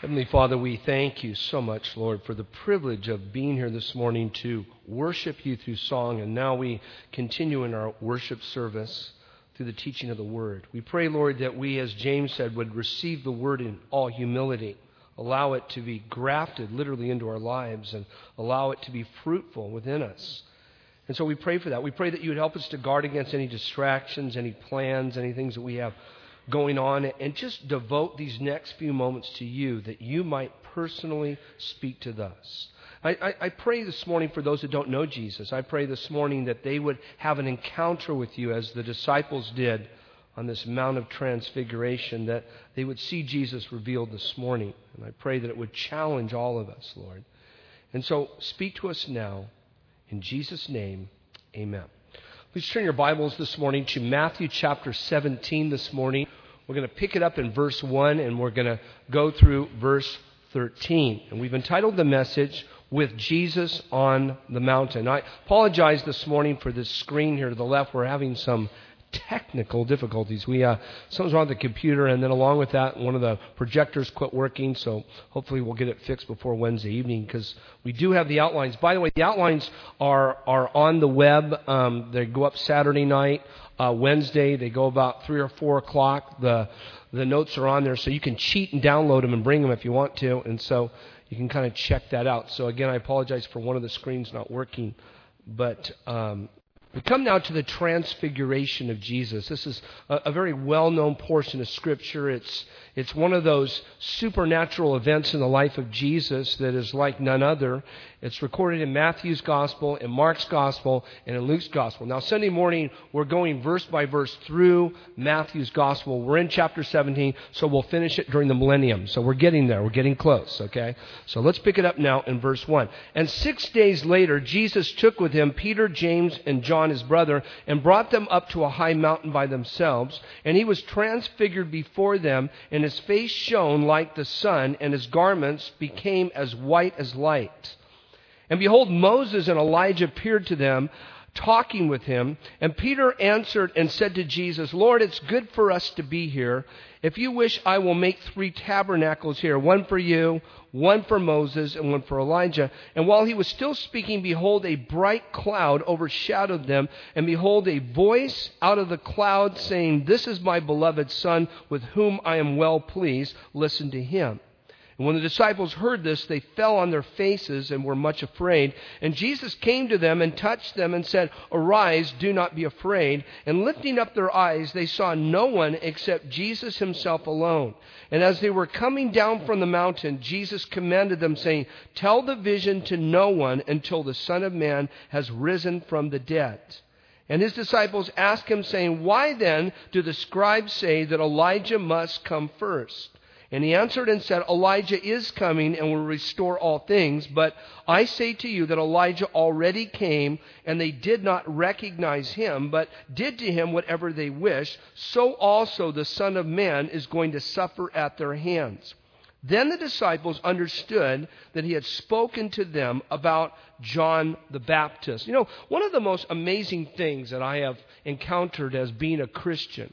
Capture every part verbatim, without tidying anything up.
Heavenly Father, we thank you so much, Lord, for the privilege of being here this morning to worship you through song. And now we continue in our worship service through the teaching of the Word. We pray, Lord, that we, as James said, would receive the Word in all humility. Allow it to be grafted literally into our lives and allow it to be fruitful within us. And so we pray for that. We pray that you would help us to guard against any distractions, any plans, any things that we have going on, and just devote these next few moments to you, that you might personally speak to us. I, I, I pray this morning for those that don't know Jesus. I pray this morning that they would have an encounter with you as the disciples did on this Mount of Transfiguration, that they would see Jesus revealed this morning. And I pray that it would challenge all of us, Lord. And so speak to us now. In Jesus' name, amen. Please turn your Bibles this morning to Matthew chapter seventeen this morning. We're going to pick it up in verse one, and we're going to go through verse thirteen. And we've entitled the message, With Jesus on the Mountain. I apologize this morning for this screen here to the left. We're having some technical difficulties. We uh, something's wrong with the computer, and then along with that, one of the projectors quit working, so hopefully we'll get it fixed before Wednesday evening, because we do have the outlines. By the way, the outlines are are on the web. Um, they go up Saturday night. Uh, Wednesday, they go about three or four o'clock. The the notes are on there, so you can cheat and download them and bring them if you want to, and so you can kind of check that out. So again, I apologize for one of the screens not working, but um, we come now to the Transfiguration of Jesus. This is a, a very well-known portion of Scripture. It's it's one of those supernatural events in the life of Jesus that is like none other. It's recorded in Matthew's Gospel, in Mark's Gospel, and in Luke's Gospel. Now, Sunday morning, we're going verse by verse through Matthew's Gospel. We're in chapter seventeen, so we'll finish it during the millennium. So we're getting there. We're getting close, okay? So let's pick it up now in verse one. And six days later, Jesus took with him Peter, James, and John, his brother, and brought them up to a high mountain by themselves. And he was transfigured before them, and his face shone like the sun, and his garments became as white as light. And behold, Moses and Elijah appeared to them, talking with him. And Peter answered and said to Jesus, Lord, it's good for us to be here. If you wish, I will make three tabernacles here, one for you, one for Moses, and one for Elijah. And while he was still speaking, behold, a bright cloud overshadowed them. And behold, a voice out of the cloud saying, This is my beloved Son, with whom I am well pleased. Listen to him. And when the disciples heard this, they fell on their faces and were much afraid. And Jesus came to them and touched them and said, Arise, do not be afraid. And lifting up their eyes, they saw no one except Jesus himself alone. And as they were coming down from the mountain, Jesus commanded them, saying, Tell the vision to no one until the Son of Man has risen from the dead. And his disciples asked him, saying, Why then do the scribes say that Elijah must come first? And he answered and said, Elijah is coming and will restore all things. But I say to you that Elijah already came, and they did not recognize him, but did to him whatever they wished. So also the Son of Man is going to suffer at their hands. Then the disciples understood that he had spoken to them about John the Baptist. You know, one of the most amazing things that I have encountered as being a Christian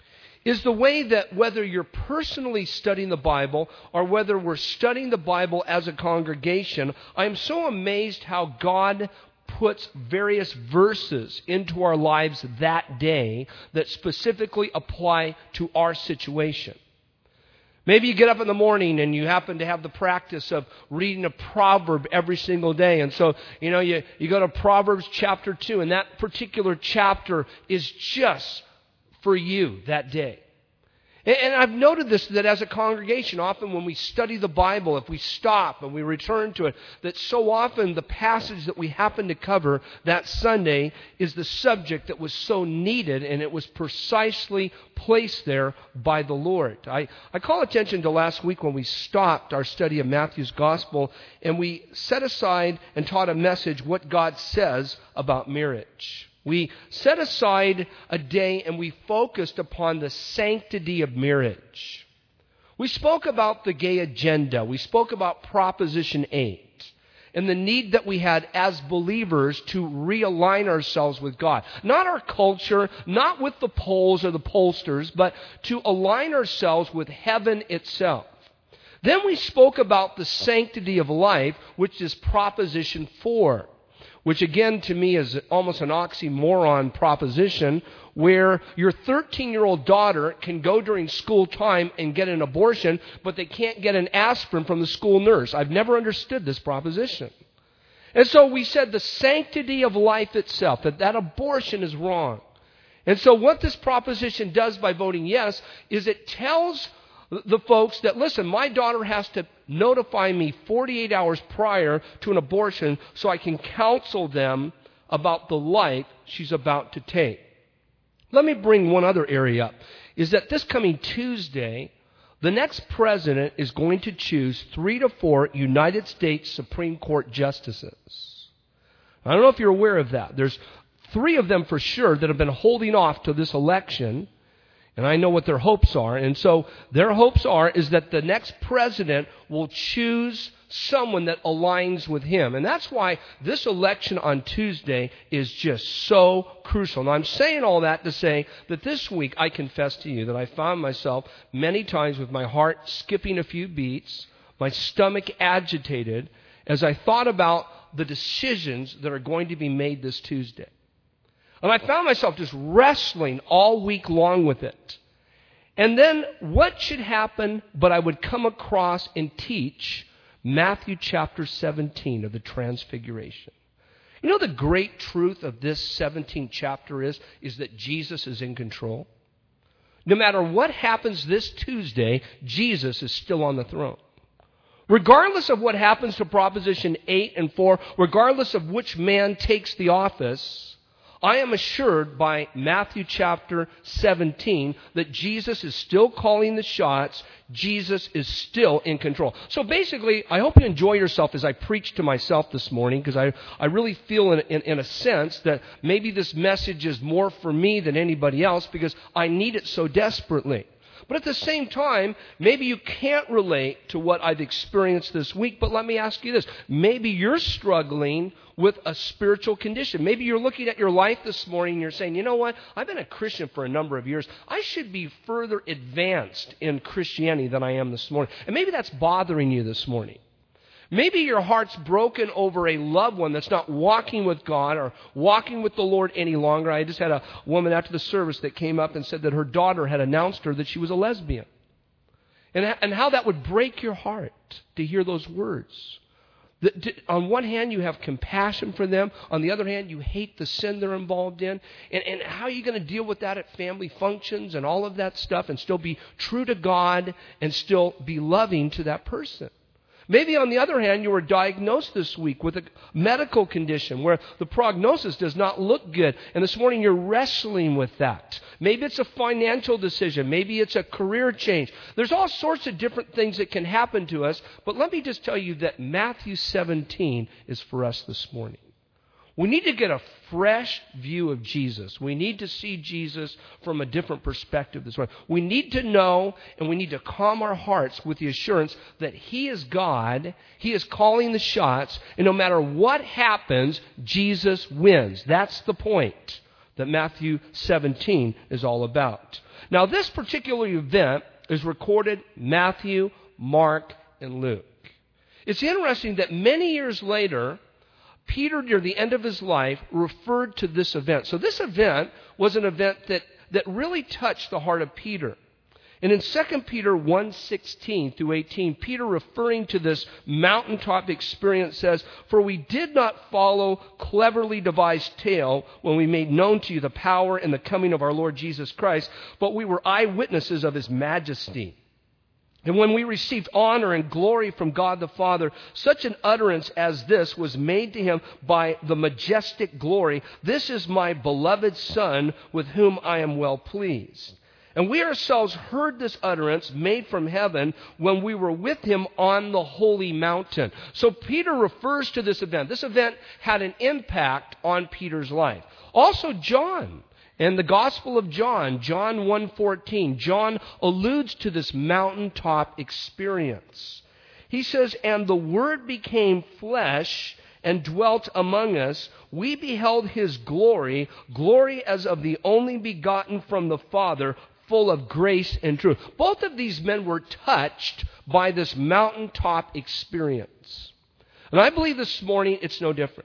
is the way that whether you're personally studying the Bible or whether we're studying the Bible as a congregation, I am so amazed how God puts various verses into our lives that day that specifically apply to our situation. Maybe you get up in the morning and you happen to have the practice of reading a proverb every single day. And so, you know, you, you go to Proverbs chapter two, and that particular chapter is just for you that day. And I've noted this, that as a congregation, often when we study the Bible, if we stop and we return to it, that so often the passage that we happen to cover that Sunday is the subject that was so needed, and it was precisely placed there by the Lord. I, I call attention to last week when we stopped our study of Matthew's Gospel, and we set aside and taught a message, what God says about marriage. We set aside a day and we focused upon the sanctity of marriage. We spoke about the gay agenda. We spoke about Proposition eight and the need that we had as believers to realign ourselves with God. Not our culture, not with the polls or the pollsters, but to align ourselves with heaven itself. Then we spoke about the sanctity of life, which is proposition four, which again to me is almost an oxymoron proposition, where your thirteen-year-old daughter can go during school time and get an abortion, but they can't get an aspirin from the school nurse. I've never understood this proposition. And so we said the sanctity of life itself, that that abortion is wrong. And so what this proposition does by voting yes is it tells the folks that, listen, my daughter has to notify me forty-eight hours prior to an abortion so I can counsel them about the life she's about to take. Let me bring one other area up, is that this coming Tuesday, the next president is going to choose three to four United States Supreme Court justices. I don't know if you're aware of that. There's three of them for sure that have been holding off to this election, and I know what their hopes are. And so their hopes are is that the next president will choose someone that aligns with him. And that's why this election on Tuesday is just so crucial. Now, I'm saying all that to say that this week, I confess to you that I found myself many times with my heart skipping a few beats, my stomach agitated, as I thought about the decisions that are going to be made this Tuesday. And I found myself just wrestling all week long with it. And then what should happen, but I would come across and teach Matthew chapter seventeen of the Transfiguration. You know the great truth of this seventeenth chapter is, is that Jesus is in control. No matter what happens this Tuesday, Jesus is still on the throne. Regardless of what happens to Proposition eight and four, regardless of which man takes the office, I am assured by Matthew chapter seventeen that Jesus is still calling the shots. Jesus is still in control. So basically, I hope you enjoy yourself as I preach to myself this morning, because I, I really feel in, in, in a sense that maybe this message is more for me than anybody else because I need it so desperately. But at the same time, maybe you can't relate to what I've experienced this week, but let me ask you this. Maybe you're struggling with a spiritual condition. Maybe you're looking at your life this morning and you're saying, you know what? I've been a Christian for a number of years. I should be further advanced in Christianity than I am this morning. And maybe that's bothering you this morning. Maybe your heart's broken over a loved one that's not walking with God or walking with the Lord any longer. I just had a woman after the service that came up and said that her daughter had announced her that she was a lesbian. And, and how that would break your heart to hear those words. The, on one hand, you have compassion for them. On the other hand, you hate the sin they're involved in. And, and how are you going to deal with that at family functions and all of that stuff and still be true to God and still be loving to that person? Maybe, on the other hand, you were diagnosed this week with a medical condition where the prognosis does not look good, and this morning you're wrestling with that. Maybe it's a financial decision. Maybe it's a career change. There's all sorts of different things that can happen to us, but let me just tell you that Matthew seventeen is for us this morning. We need to get a fresh view of Jesus. We need to see Jesus from a different perspective this morning. We need to know and we need to calm our hearts with the assurance that He is God. He is calling the shots. And no matter what happens, Jesus wins. That's the point that Matthew seventeen is all about. Now, this particular event is recorded Matthew, Mark, and Luke. It's interesting that many years later, Peter, near the end of his life, referred to this event. So this event was an event that, that really touched the heart of Peter. And in Second Peter one sixteen through eighteen, Peter, referring to this mountaintop experience, says, "For we did not follow cleverly devised tale when we made known to you the power and the coming of our Lord Jesus Christ, but we were eyewitnesses of His majesty. And when we received honor and glory from God the Father, such an utterance as this was made to Him by the majestic glory. This is my beloved Son, with whom I am well pleased. And we ourselves heard this utterance made from heaven when we were with Him on the holy mountain." So Peter refers to this event. This event had an impact on Peter's life. Also John. In the Gospel of John, John one fourteen, John alludes to this mountaintop experience. He says, "And the Word became flesh and dwelt among us. We beheld His glory, glory as of the only begotten from the Father, full of grace and truth. Both of these men were touched by this mountaintop experience. And I believe this morning it's no different.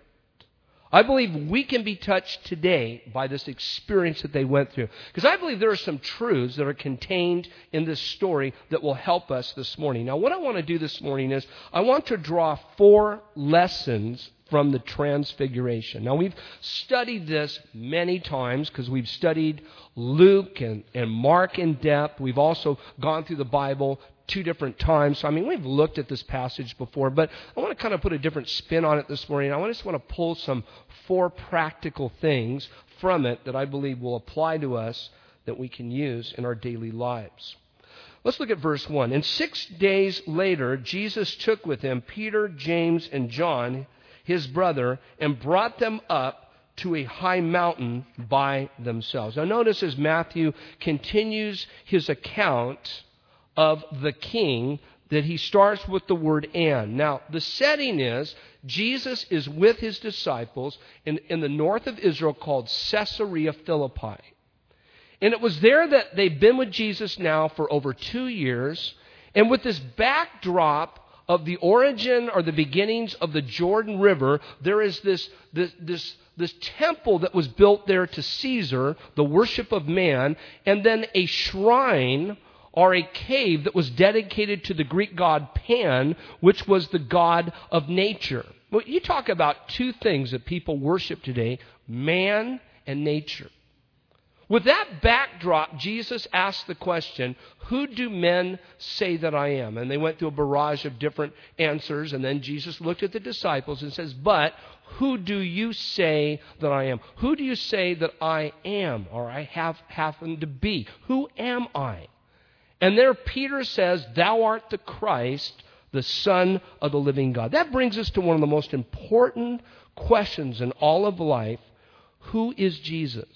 I believe we can be touched today by this experience that they went through. Because I believe there are some truths that are contained in this story that will help us this morning. Now, what I want to do this morning is I want to draw four lessons from the Transfiguration. Now, we've studied this many times because we've studied Luke and, and Mark in depth. We've also gone through the Bible two different times. So, I mean, we've looked at this passage before, but I want to kind of put a different spin on it this morning. I just want to pull some four practical things from it that I believe will apply to us that we can use in our daily lives. Let's look at verse one. And six days later, Jesus took with him Peter, James, and John, his brother, and brought them up to a high mountain by themselves. Now notice as Matthew continues his account of the king that he starts with the word and. Now the setting is Jesus is with his disciples in, in the north of Israel called Caesarea Philippi. And it was there that they've been with Jesus now for over two years. And with this backdrop of the origin or the beginnings of the Jordan River, there is this, this, this, this temple that was built there to Caesar, the worship of man, and then a shrine or a cave that was dedicated to the Greek god Pan, which was the god of nature. Well, you talk about two things that people worship today, man and nature. With that backdrop, Jesus asked the question, who do men say that I am? And they went through a barrage of different answers, and then Jesus looked at the disciples and says, but who do you say that I am? Who do you say that I am, or I have happened to be? Who am I? And there Peter says, thou art the Christ, the Son of the living God. That brings us to one of the most important questions in all of life. Who is Jesus?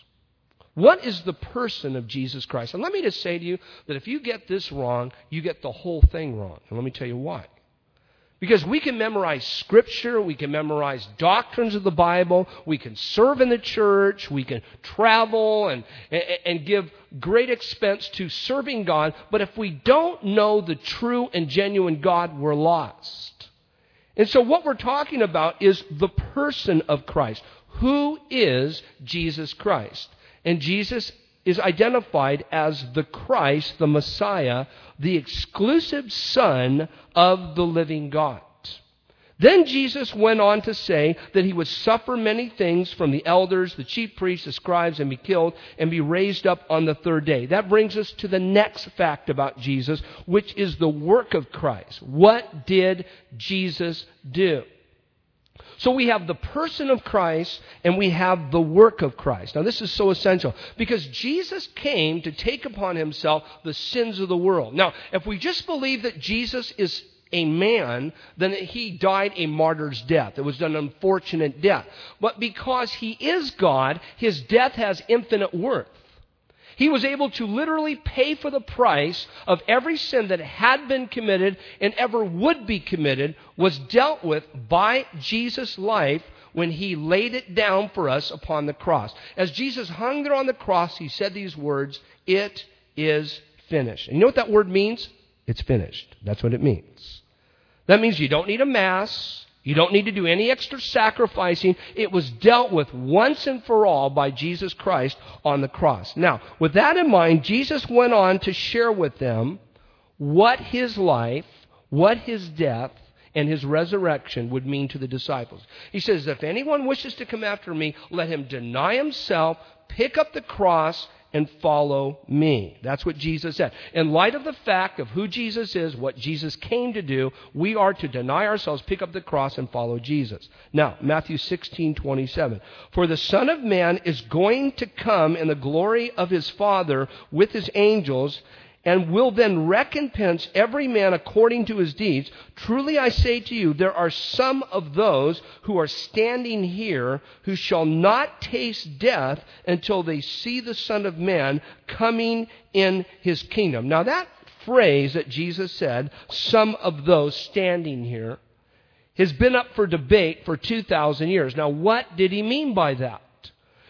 What is the person of Jesus Christ? And let me just say to you that if you get this wrong, you get the whole thing wrong. And let me tell you why. Because we can memorize Scripture, we can memorize doctrines of the Bible, we can serve in the church, we can travel and, and, and give great expense to serving God, but if we don't know the true and genuine God, we're lost. And so what we're talking about is the person of Christ. Who is Jesus Christ? And Jesus is identified as the Christ, the Messiah, the exclusive Son of the living God. Then Jesus went on to say that he would suffer many things from the elders, the chief priests, the scribes, and be killed and be raised up on the third day. That brings us to the next fact about Jesus, which is the work of Christ. What did Jesus do? So we have the person of Christ and we have the work of Christ. Now this is so essential because Jesus came to take upon himself the sins of the world. Now, if we just believe that Jesus is a man, then he died a martyr's death. It was an unfortunate death. But because he is God, his death has infinite worth. He was able to literally pay for the price of every sin that had been committed and ever would be committed was dealt with by Jesus' life when he laid it down for us upon the cross. As Jesus hung there on the cross, he said these words, it is finished. And you know what that word means? It's finished. That's what it means. That means you don't need a mass. You don't need to do any extra sacrificing. It was dealt with once and for all by Jesus Christ on the cross. Now, with that in mind, Jesus went on to share with them what his life, what his death, and his resurrection would mean to the disciples. He says, if anyone wishes to come after me, let him deny himself, pick up the cross, and follow me. That's what Jesus said. In light of the fact of who Jesus is, what Jesus came to do, we are to deny ourselves, pick up the cross, and follow Jesus. Now, Matthew sixteen twenty-seven. For the Son of Man is going to come in the glory of his Father with his angels, and will then recompense every man according to his deeds. Truly I say to you, there are some of those who are standing here who shall not taste death until they see the Son of Man coming in his kingdom. Now that phrase that Jesus said, some of those standing here, has been up for debate for two thousand years. Now what did he mean by that?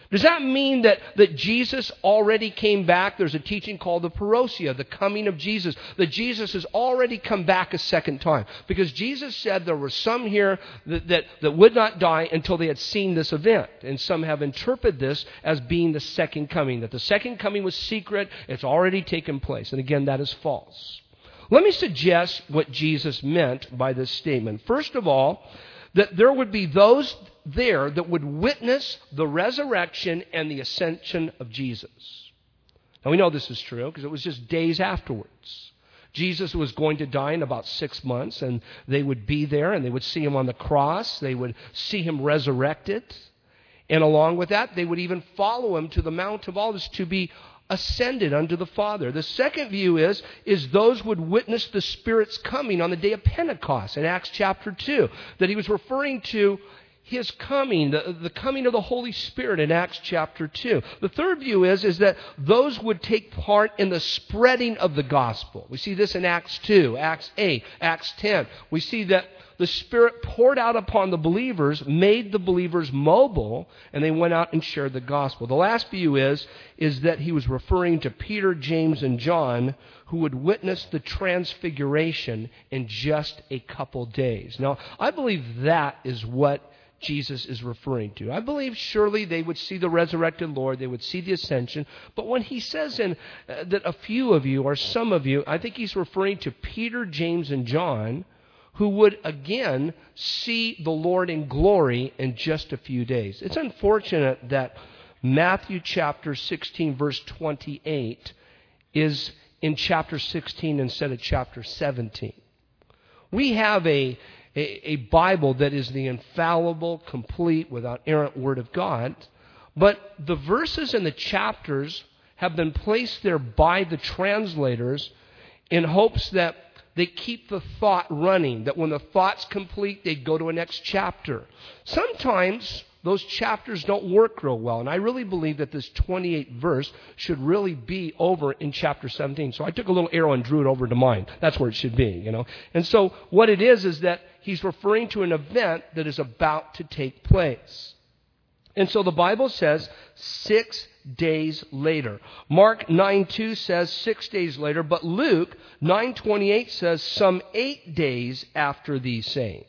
Does that mean that, that Jesus already came back? There's a teaching called the parousia, the coming of Jesus, that Jesus has already come back a second time. Because Jesus said there were some here that, that, that would not die until they had seen this event. And some have interpreted this as being the second coming, that the second coming was secret, it's already taken place. And again, that is false. Let me suggest what Jesus meant by this statement. First of all, that there would be those there that would witness the resurrection and the ascension of Jesus. Now we know this is true because it was just days afterwards. Jesus was going to die in about six months, and they would be there and they would see him on the cross. They would see him resurrected. And along with that, they would even follow him to the Mount of Olives to be ascended unto the Father. The second view is, is those would witness the Spirit's coming on the day of Pentecost in Acts chapter two, that he was referring to his coming, the, the coming of the Holy Spirit in Acts chapter two. The third view is, is that those would take part in the spreading of the gospel. We see this in Acts two, Acts eight, Acts ten. We see that the Spirit poured out upon the believers, made the believers mobile, and they went out and shared the gospel. The last view is, is that he was referring to Peter, James, and John, who would witness the transfiguration in just a couple days. Now, I believe that is what Jesus is referring to. I believe surely they would see the resurrected Lord, they would see the ascension, but when he says in, uh, that a few of you, or some of you, I think he's referring to Peter, James, and John, who would again see the Lord in glory in just a few days. It's unfortunate that Matthew chapter sixteen, verse twenty-eight is in chapter sixteen instead of chapter seventeen. We have a, a, a Bible that is the infallible, complete, without errant Word of God, but the verses and the chapters have been placed there by the translators in hopes that they keep the thought running, that when the thought's complete, they go to a next chapter. Sometimes those chapters don't work real well, and I really believe that this twenty-eighth verse should really be over in chapter seventeen. So I took a little arrow and drew it over to mine. That's where it should be, you know. And so what it is is that he's referring to an event that is about to take place. And so the Bible says six days later. Mark nine two says six days later, but Luke nine twenty-eight says some eight days after these sayings.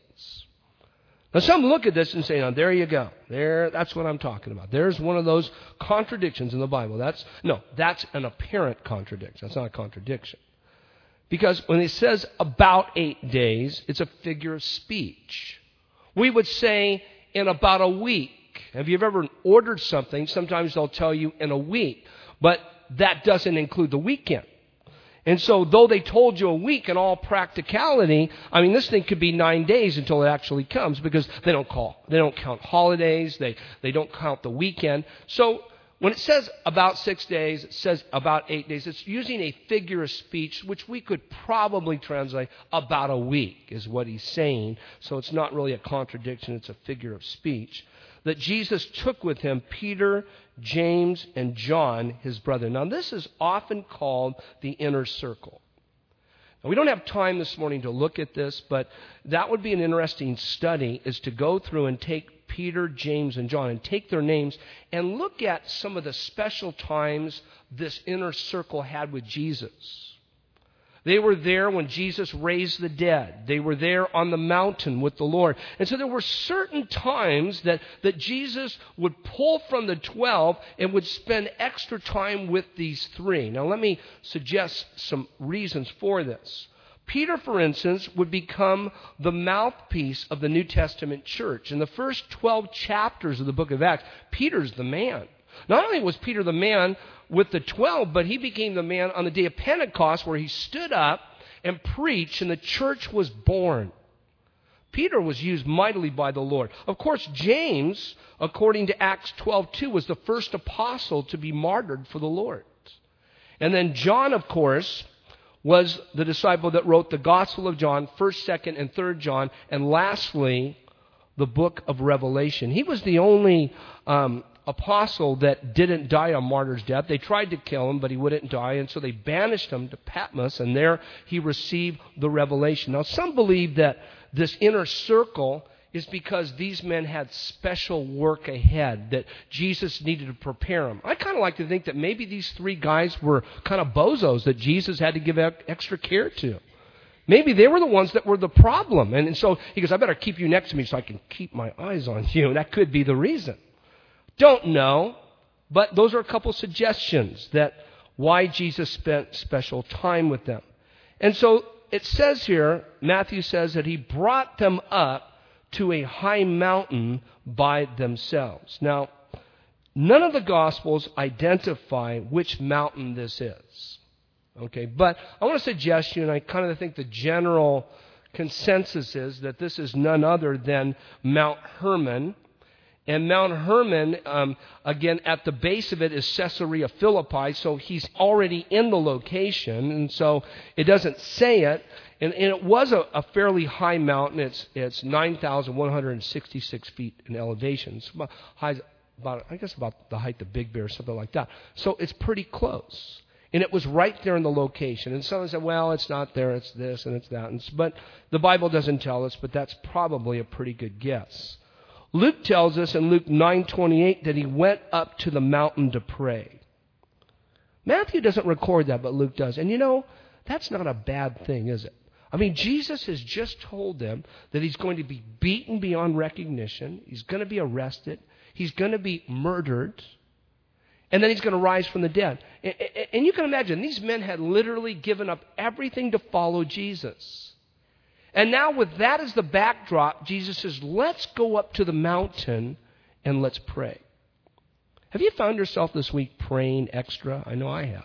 Now some look at this and say, now there you go. There, that's what I'm talking about. There's one of those contradictions in the Bible. That's no, that's an apparent contradiction. That's not a contradiction. Because when it says about eight days, it's a figure of speech. We would say in about a week. Have you ever ordered something? Sometimes they'll tell you in a week, but that doesn't include the weekend. And so though they told you a week in all practicality, I mean, this thing could be nine days until it actually comes because they don't call. They don't count holidays. They, they don't count the weekend. So when it says about six days, it says about eight days. It's using a figure of speech, which we could probably translate about a week is what he's saying. So it's not really a contradiction. It's a figure of speech. That Jesus took with him Peter, James, and John, his brother. Now, this is often called the inner circle. Now, we don't have time this morning to look at this, but that would be an interesting study, is to go through and take Peter, James, and John and take their names and look at some of the special times this inner circle had with Jesus. They were there when Jesus raised the dead. They were there on the mountain with the Lord. And so there were certain times that, that Jesus would pull from the twelve and would spend extra time with these three. Now let me suggest some reasons for this. Peter, for instance, would become the mouthpiece of the New Testament church. In the first twelve chapters of the book of Acts, Peter's the man. Not only was Peter the man with the twelve, but he became the man on the day of Pentecost where he stood up and preached and the church was born. Peter was used mightily by the Lord. Of course, James, according to Acts twelve two, was the first apostle to be martyred for the Lord. And then John, of course, was the disciple that wrote the Gospel of John, first, second, and third John, and lastly, the book of Revelation. He was the only um, apostle that didn't die a martyr's death. They tried to kill him, but he wouldn't die, and so they banished him to Patmos, and there he received the revelation. Now, some believe that this inner circle is because these men had special work ahead that Jesus needed to prepare them. I kind of like to think that maybe these three guys were kind of bozos that Jesus had to give extra care to. Maybe they were the ones that were the problem. And so he goes, I better keep you next to me so I can keep my eyes on you. And that could be the reason. Don't know, but those are a couple suggestions that why Jesus spent special time with them. And so it says here, Matthew says that he brought them up to a high mountain by themselves. Now, none of the Gospels identify which mountain this is. Okay, but I want to suggest to you, and I kind of think the general consensus is that this is none other than Mount Hermon. And Mount Hermon, um, again, at the base of it is Caesarea Philippi, so he's already in the location, and so it doesn't say it. And, and it was a, a fairly high mountain. It's it's nine thousand one hundred sixty-six feet in elevation. It's about, high, about, I guess about the height of Big Bear, something like that. So it's pretty close. And it was right there in the location. And someone said, well, it's not there, it's this and it's that. And, but the Bible doesn't tell us, but that's probably a pretty good guess. Luke tells us in Luke nine twenty-eight that he went up to the mountain to pray. Matthew doesn't record that, but Luke does. And you know, that's not a bad thing, is it? I mean, Jesus has just told them that he's going to be beaten beyond recognition. He's going to be arrested. He's going to be murdered. And then he's going to rise from the dead. And you can imagine, these men had literally given up everything to follow Jesus. And now with that as the backdrop, Jesus says, let's go up to the mountain and let's pray. Have you found yourself this week praying extra? I know I have.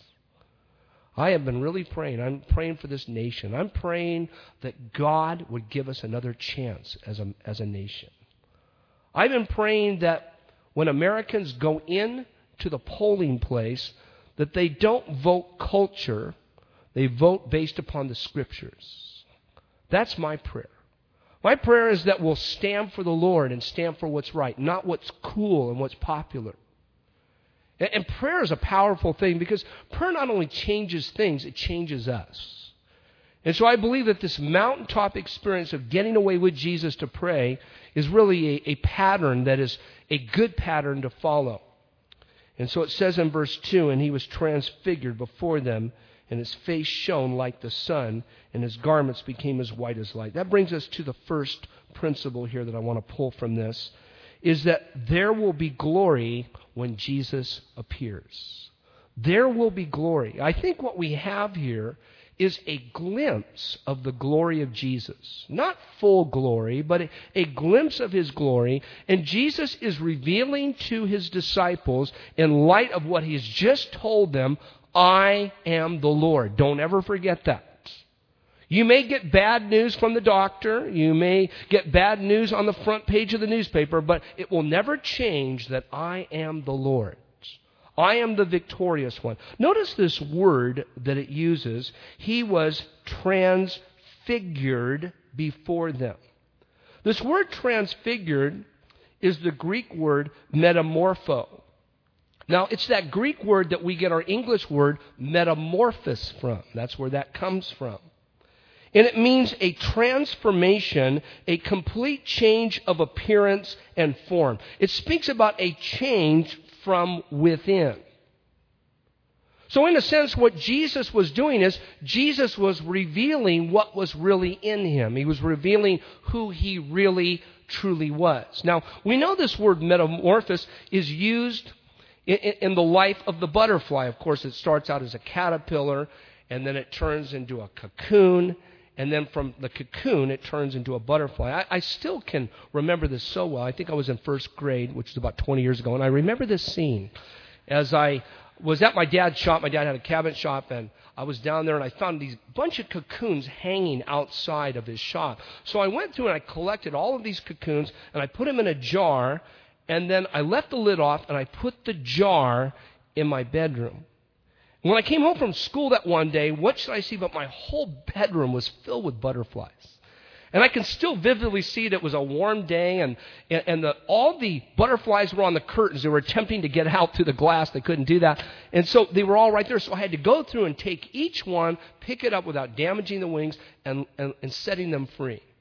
I have been really praying. I'm praying for this nation. I'm praying that God would give us another chance as a, as a nation. I've been praying that when Americans go in to the polling place, that they don't vote culture, they vote based upon the Scriptures. That's my prayer. My prayer is that we'll stand for the Lord and stand for what's right, not what's cool and what's popular. And prayer is a powerful thing because prayer not only changes things, it changes us. And so I believe that this mountaintop experience of getting away with Jesus to pray is really a, a pattern that is a good pattern to follow. And so it says in verse two, and he was transfigured before them, and his face shone like the sun, and his garments became as white as light. That brings us to the first principle here that I want to pull from this, is that there will be glory when Jesus appears. There will be glory. I think what we have here is a glimpse of the glory of Jesus. Not full glory, but a, a glimpse of his glory. And Jesus is revealing to his disciples, in light of what he has just told them, I am the Lord. Don't ever forget that. You may get bad news from the doctor. You may get bad news on the front page of the newspaper, but it will never change that I am the Lord. I am the victorious one. Notice this word that it uses. He was transfigured before them. This word transfigured is the Greek word metamorpho. Now, it's that Greek word that we get our English word metamorphosis from. That's where that comes from. And it means a transformation, a complete change of appearance and form. It speaks about a change from within. So in a sense, what Jesus was doing is Jesus was revealing what was really in him. He was revealing who he really, truly was. Now, we know this word metamorphosis is used in, in the life of the butterfly. Of course, it starts out as a caterpillar, and then it turns into a cocoon. And then from the cocoon, it turns into a butterfly. I, I still can remember this so well. I think I was in first grade, which is about twenty years ago. And I remember this scene as I was at my dad's shop. My dad had a cabinet shop, and I was down there, and I found these bunch of cocoons hanging outside of his shop. So I went through and I collected all of these cocoons, and I put them in a jar, and then I left the lid off, and I put the jar in my bedroom. When I came home from school that one day, what should I see but my whole bedroom was filled with butterflies. And I can still vividly see that it was a warm day, and, and, and the, all the butterflies were on the curtains. They were attempting to get out through the glass. They couldn't do that. And so they were all right there. So I had to go through and take each one, pick it up without damaging the wings, and, and, and setting them free.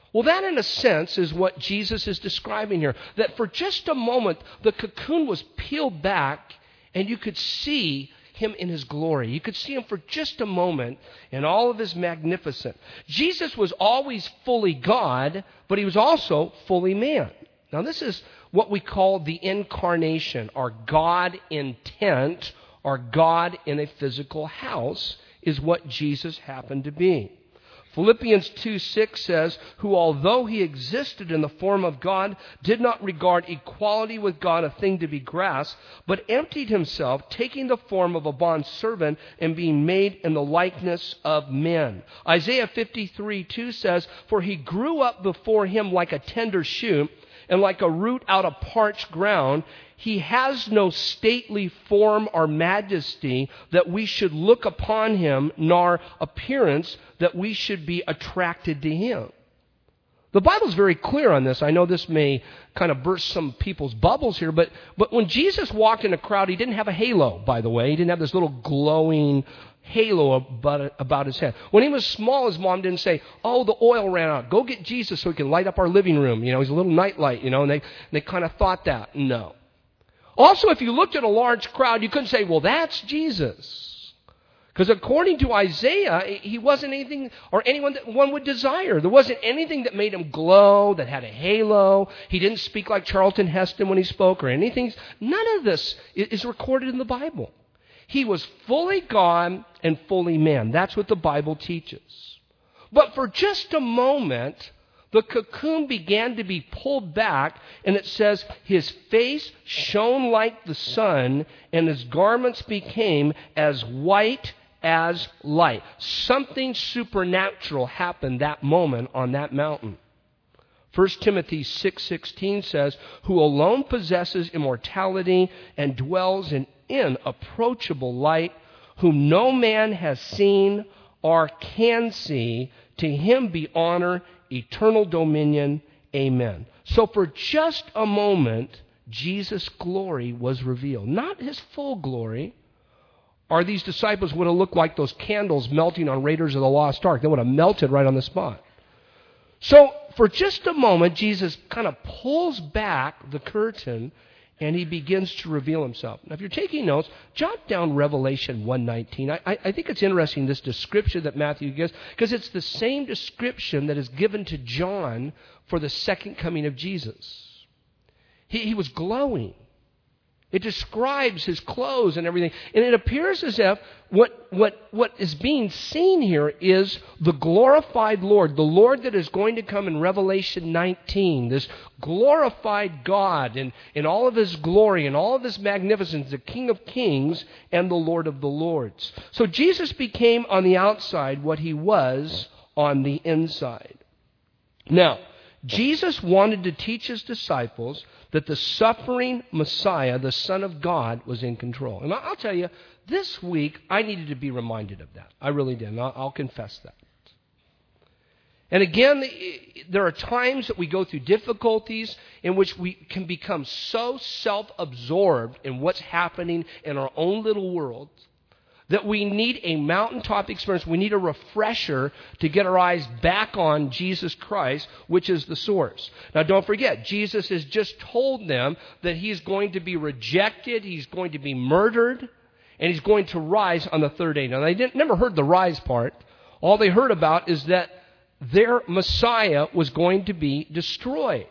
Well, that in a sense is what Jesus is describing here. That for just a moment, the cocoon was peeled back and you could see him in his glory. You could see him for just a moment in all of his magnificence. Jesus was always fully God, but he was also fully man. Now, this is what we call the incarnation, or God intent, or God in a physical house, is what Jesus happened to be. Philippians two six says, who although he existed in the form of God, did not regard equality with God a thing to be grasped, but emptied himself, taking the form of a bondservant and being made in the likeness of men. Isaiah fifty-three two says, for he grew up before him like a tender shoot, and like a root out of parched ground. He has no stately form or majesty that we should look upon him, nor appearance that we should be attracted to him. The Bible's very clear on this. I know this may kind of burst some people's bubbles here, but, but when Jesus walked in a crowd, he didn't have a halo, by the way. He didn't have this little glowing halo about, about his head. When he was small, his mom didn't say, oh, the oil ran out. Go get Jesus so he can light up our living room. You know, he's a little nightlight, you know, and they, they kind of thought that. No. Also, if you looked at a large crowd, you couldn't say, well, that's Jesus. Because according to Isaiah, he wasn't anything or anyone that one would desire. There wasn't anything that made him glow, that had a halo. He didn't speak like Charlton Heston when he spoke or anything. None of this is recorded in the Bible. He was fully God and fully man. That's what the Bible teaches. But for just a moment, the cocoon began to be pulled back, and it says, his face shone like the sun, and his garments became as white as light. Something supernatural happened that moment on that mountain. First Timothy six sixteen says, who alone possesses immortality and dwells in inapproachable light, whom no man has seen or can see, to him be honor, eternal dominion. Amen. So for just a moment, Jesus' glory was revealed. Not his full glory, or these disciples would have looked like those candles melting on Raiders of the Lost Ark. They would have melted right on the spot. So for just a moment, Jesus kind of pulls back the curtain and he begins to reveal himself. Now, if you're taking notes, jot down Revelation one nineteen. I, I think it's interesting, this description that Matthew gives, because it's the same description that is given to John for the second coming of Jesus. He, he was glowing. It describes his clothes and everything. And it appears as if what, what, what is being seen here is the glorified Lord, the Lord that is going to come in Revelation nineteen, this glorified God in, in all of his glory and all of his magnificence, the King of Kings and the Lord of the Lords. So Jesus became on the outside what he was on the inside. Now, Jesus wanted to teach his disciples that the suffering Messiah, the Son of God, was in control. And I'll tell you, this week I needed to be reminded of that. I really did, and I'll, I'll confess that. And again, there are times that we go through difficulties in which we can become so self-absorbed in what's happening in our own little world that we need a mountaintop experience. We need a refresher to get our eyes back on Jesus Christ, which is the source. Now, don't forget, Jesus has just told them that he's going to be rejected, he's going to be murdered, and he's going to rise on the third day. Now, they didn't, never heard the rise part. All they heard about is that their Messiah was going to be destroyed.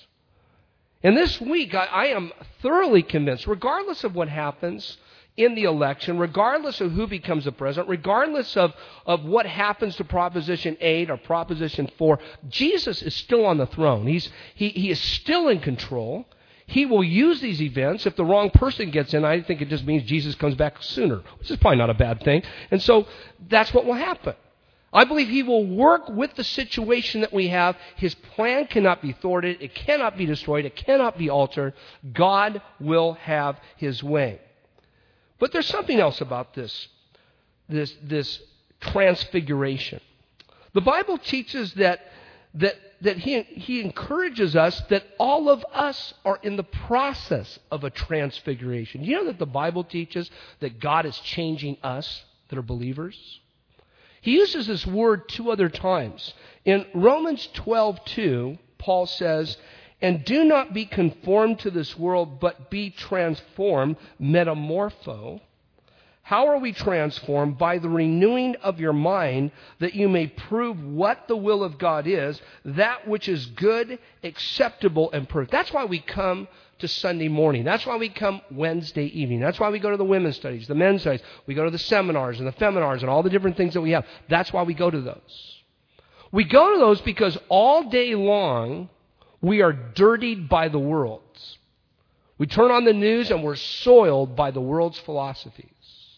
And this week, I, I am thoroughly convinced, regardless of what happens in the election, regardless of who becomes the president, regardless of, of what happens to Proposition eight or Proposition four, Jesus is still on the throne. He's, he, he is still in control. He will use these events. If the wrong person gets in, I think it just means Jesus comes back sooner, which is probably not a bad thing. And so that's what will happen. I believe he will work with the situation that we have. His plan cannot be thwarted. It cannot be destroyed. It cannot be altered. God will have his way. But there's something else about this, this, this transfiguration. The Bible teaches that, that, that he, he encourages us that all of us are in the process of a transfiguration. You know that the Bible teaches that God is changing us that are believers? He uses this word two other times. In Romans twelve two, Paul says, and do not be conformed to this world, but be transformed, metamorpho. How are we transformed? By the renewing of your mind, that you may prove what the will of God is, that which is good, acceptable, and perfect. That's why we come to Sunday morning. That's why we come Wednesday evening. That's why we go to the women's studies, the men's studies. We go to the seminars and the feminars and all the different things that we have. That's why we go to those. We go to those because all day long, we are dirtied by the world. We turn on the news and we're soiled by the world's philosophies.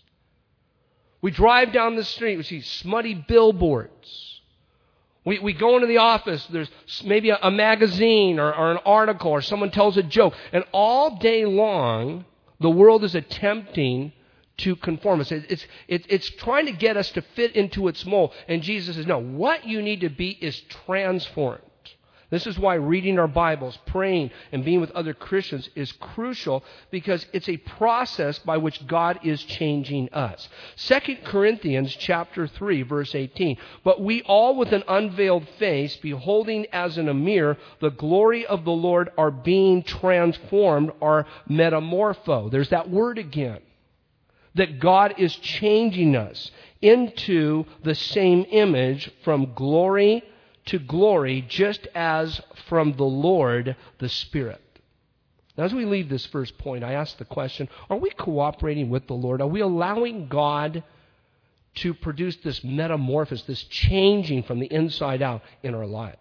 We drive down the street, we see smutty billboards. We we go into the office, there's maybe a, a magazine or, or an article or someone tells a joke. And all day long, the world is attempting to conform us. It, it's, it, it's trying to get us to fit into its mold. And Jesus says, no, what you need to be is transformed. This is why reading our Bibles, praying, and being with other Christians is crucial, because it's a process by which God is changing us. Second Corinthians chapter three, verse eighteen. But we all with an unveiled face, beholding as in a mirror the glory of the Lord, are being transformed, are metamorpho. There's that word again. That God is changing us into the same image from glory to glory, just as from the Lord, the Spirit. Now, as we leave this first point, I ask the question, are we cooperating with the Lord? Are we allowing God to produce this metamorphosis, this changing from the inside out in our lives?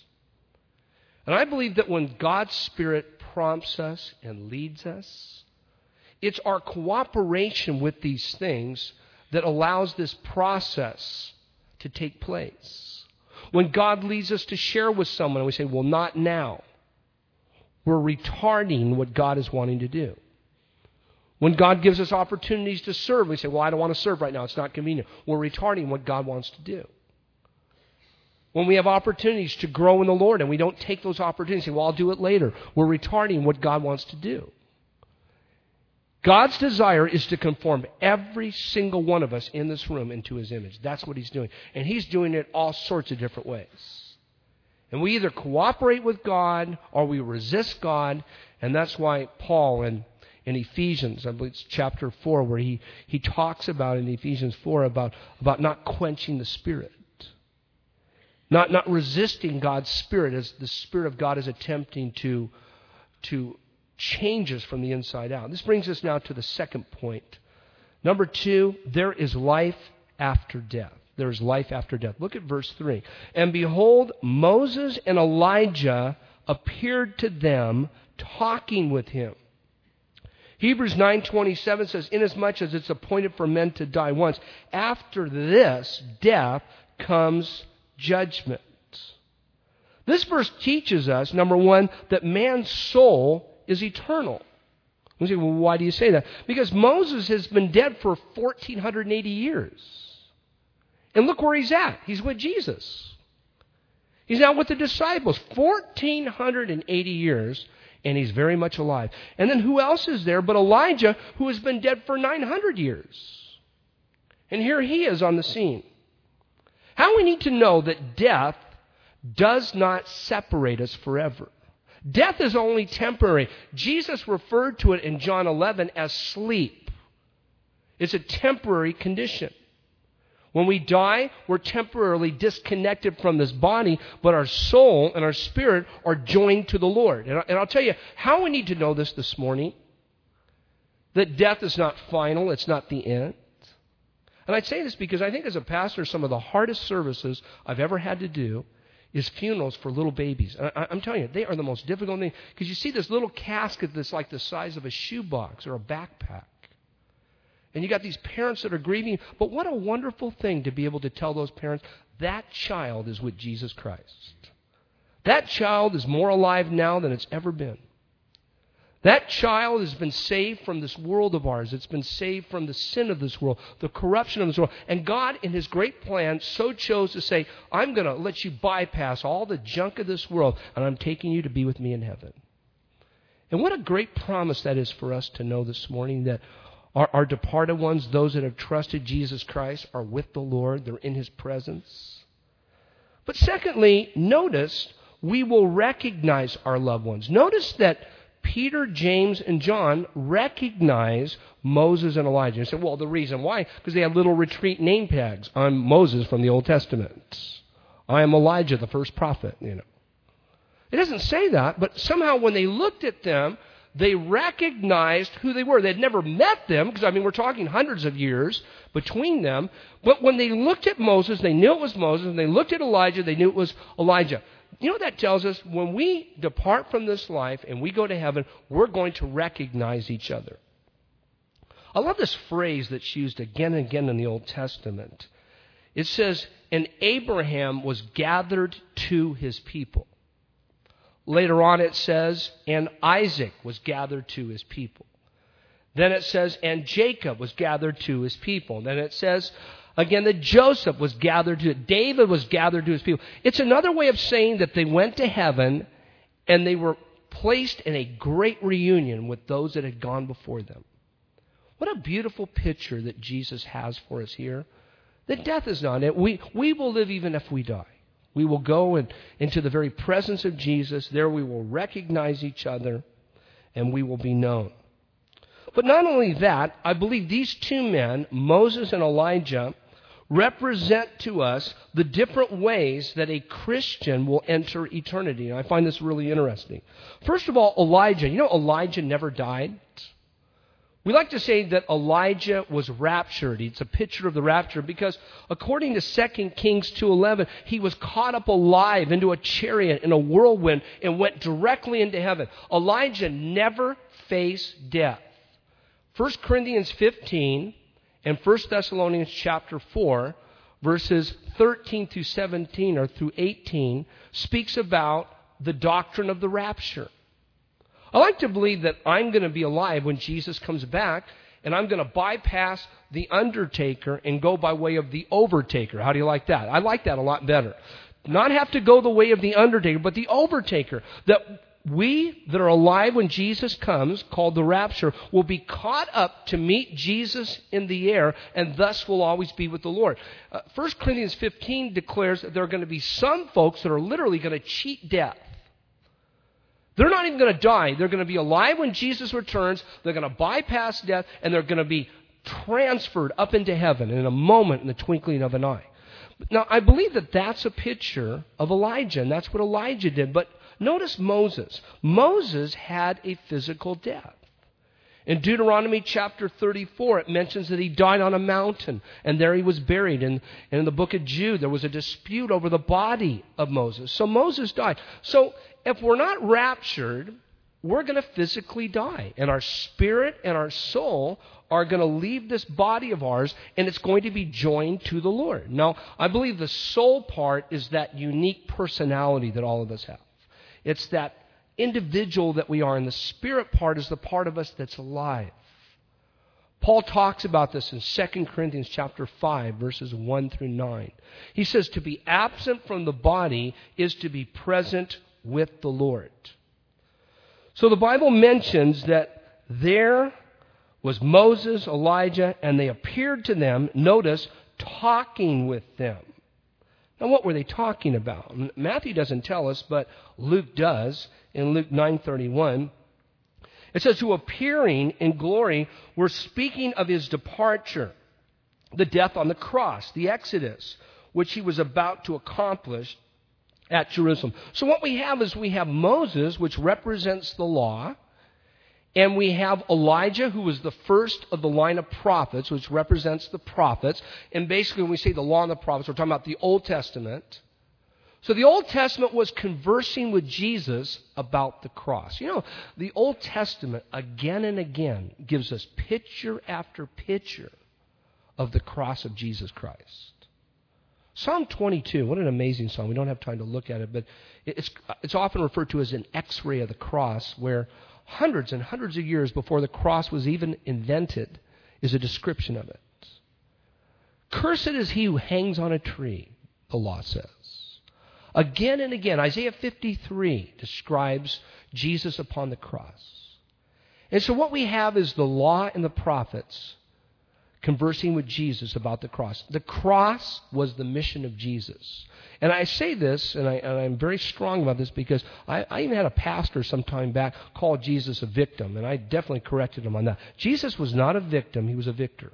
And I believe that when God's Spirit prompts us and leads us, it's our cooperation with these things that allows this process to take place. When God leads us to share with someone and we say, well, not now, we're retarding what God is wanting to do. When God gives us opportunities to serve, we say, well, I don't want to serve right now. It's not convenient. We're retarding what God wants to do. When we have opportunities to grow in the Lord and we don't take those opportunities, say, well, I'll do it later. We're retarding what God wants to do. God's desire is to conform every single one of us in this room into His image. That's what He's doing. And He's doing it all sorts of different ways. And we either cooperate with God or we resist God. And that's why Paul in, in Ephesians, I believe it's chapter four, where he, he talks about in Ephesians four about, about not quenching the Spirit. Not, not resisting God's Spirit as the Spirit of God is attempting to, to change us from the inside out. This brings us now to the second point. Number two, there is life after death. There is life after death. Look at verse three. And behold, Moses and Elijah appeared to them, talking with him. Hebrews nine twenty-seven says, inasmuch as it's appointed for men to die once, after this death comes judgment. This verse teaches us, number one, that man's soul is eternal. You say, well, why do you say that? Because Moses has been dead for one thousand four hundred eighty years. And look where he's at. He's with Jesus. He's now with the disciples. one thousand four hundred eighty years, and he's very much alive. And then who else is there but Elijah, who has been dead for nine hundred years? And here he is on the scene. How we need to know that death does not separate us forever. Death is only temporary. Jesus referred to it in John eleven as sleep. It's a temporary condition. When we die, we're temporarily disconnected from this body, but our soul and our spirit are joined to the Lord. And I'll tell you how we need to know this this morning, that death is not final, it's not the end. And I'd say this because I think as a pastor, some of the hardest services I've ever had to do is funerals for little babies. I, I'm telling you, they are the most difficult thing, because you see this little casket that's like the size of a shoebox or a backpack. And you got these parents that are grieving. But what a wonderful thing to be able to tell those parents, that child is with Jesus Christ. That child is more alive now than it's ever been. That child has been saved from this world of ours. It's been saved from the sin of this world, the corruption of this world. And God, in His great plan, so chose to say, I'm going to let you bypass all the junk of this world, and I'm taking you to be with me in heaven. And what a great promise that is for us to know this morning, that Our, our departed ones, those that have trusted Jesus Christ, are with the Lord. They're in His presence. But secondly, notice we will recognize our loved ones. Notice that Peter, James, and John recognize Moses and Elijah. And say, well, the reason why? Because they have little retreat name tags. I'm Moses from the Old Testament. I am Elijah, the first prophet, you know. It doesn't say that, but somehow when they looked at them, they recognized who they were. They'd never met them, because, I mean, we're talking hundreds of years between them. But when they looked at Moses, they knew it was Moses. When they looked at Elijah, they knew it was Elijah. You know what that tells us? When we depart from this life and we go to heaven, we're going to recognize each other. I love this phrase that's used again and again in the Old Testament. It says, and Abraham was gathered to his people. Later on it says, and Isaac was gathered to his people. Then it says, and Jacob was gathered to his people. Then it says, again, that Joseph was gathered to, David was gathered to his people. It's another way of saying that they went to heaven and they were placed in a great reunion with those that had gone before them. What a beautiful picture that Jesus has for us here. That death is not it. We, we will live even if we die. We will go in, into the very presence of Jesus. There we will recognize each other and we will be known. But not only that, I believe these two men, Moses and Elijah, represent to us the different ways that a Christian will enter eternity. And I find this really interesting. First of all, Elijah. You know Elijah never died? We like to say that Elijah was raptured. It's a picture of the rapture because according to Second Kings two eleven, he was caught up alive into a chariot in a whirlwind and went directly into heaven. Elijah never faced death. First Corinthians fifteen and First Thessalonians chapter four, verses thirteen through seventeen or through eighteen, speaks about the doctrine of the rapture. I like to believe that I'm going to be alive when Jesus comes back, and I'm going to bypass the undertaker and go by way of the overtaker. How do you like that? I like that a lot better. Not have to go the way of the undertaker, but the overtaker. That we that are alive when Jesus comes, called the rapture, will be caught up to meet Jesus in the air, and thus will always be with the Lord. Uh, First Corinthians fifteen declares that there are going to be some folks that are literally going to cheat death. They're not even going to die. They're going to be alive when Jesus returns. They're going to bypass death, and they're going to be transferred up into heaven in a moment, in the twinkling of an eye. Now, I believe that that's a picture of Elijah, and that's what Elijah did. But notice Moses. Moses had a physical death. In Deuteronomy chapter thirty-four, it mentions that he died on a mountain, and there he was buried. And, and in the book of Jude, there was a dispute over the body of Moses. So Moses died. So if we're not raptured, we're going to physically die. And our spirit and our soul are going to leave this body of ours, and it's going to be joined to the Lord. Now, I believe the soul part is that unique personality that all of us have. It's that individual that we are, and the spirit part is the part of us that's alive. Paul talks about this in Second Corinthians chapter five, verses one through nine. He says, to be absent from the body is to be present with the Lord. So the Bible mentions that there was Moses, Elijah, and they appeared to them, notice, talking with them. Now, what were they talking about? Matthew doesn't tell us, but Luke does. In Luke nine thirty-one, it says, who appearing in glory were speaking of his departure, the death on the cross, the Exodus, which he was about to accomplish at Jerusalem. So what we have is we have Moses, which represents the law, and we have Elijah, who was the first of the line of prophets, which represents the prophets. And basically, when we say the law and the prophets, we're talking about the Old Testament. So the Old Testament was conversing with Jesus about the cross. You know, the Old Testament, again and again, gives us picture after picture of the cross of Jesus Christ. Psalm twenty-two, what an amazing psalm. We don't have time to look at it, but it's, it's often referred to as an X-ray of the cross, where hundreds and hundreds of years before the cross was even invented is a description of it. Cursed is he who hangs on a tree, the law says. Again and again, Isaiah fifty-three describes Jesus upon the cross. And so what we have is the law and the prophets conversing with Jesus about the cross. The cross was the mission of Jesus. And I say this, and, I, and I'm very strong about this, because I, I even had a pastor some time back call Jesus a victim, and I definitely corrected him on that. Jesus was not a victim, he was a victor.